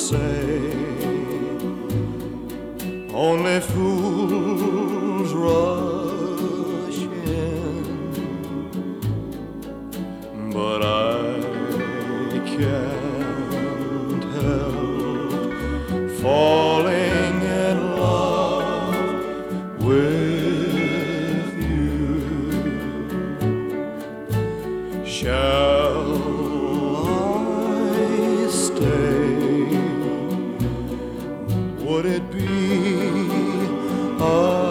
say only fools rush in, but I can't help falling in love with you. Shall I stay? Would it be a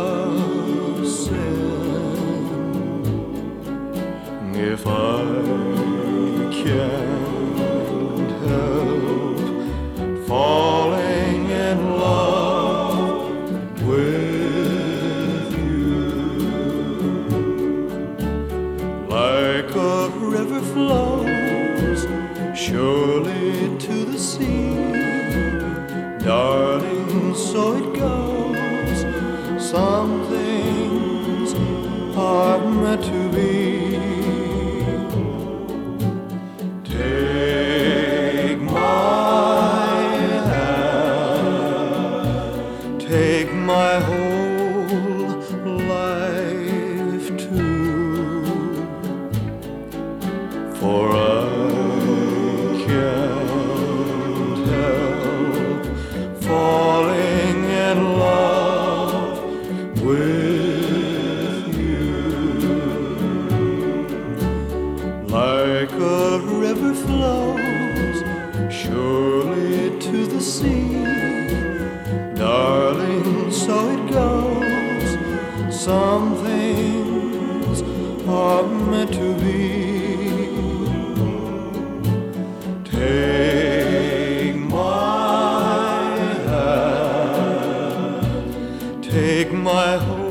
sin if I can't help falling in love with you? Like a river flows surely to the sea, darling, so it goes. Some things are meant to be. Take my hand, take my whole life too, for I can't help falling in love with you. Like a river flows surely to the sea, darling, so it goes. Some things are meant to be. Take my hand, take my whole